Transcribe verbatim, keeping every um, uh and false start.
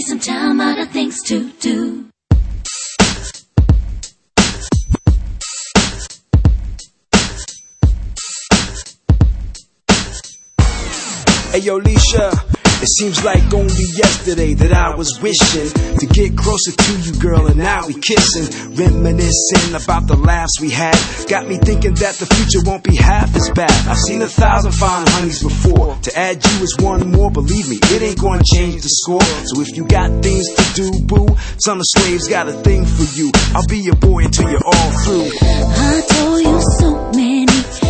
some time out of things to do. Hey yo, Leisha, it seems like only yesterday that I was wishing to get closer to you, girl, and now we kissing, reminiscing about the laughs we had. Got me thinking that the future won't be half as bad. I've seen a thousand fine honeys before. To add you is one more, believe me, it ain't gonna change the score. So if you got things to do, boo, Summer Slave's got a thing for you. I'll be your boy until you're all through. I told you so many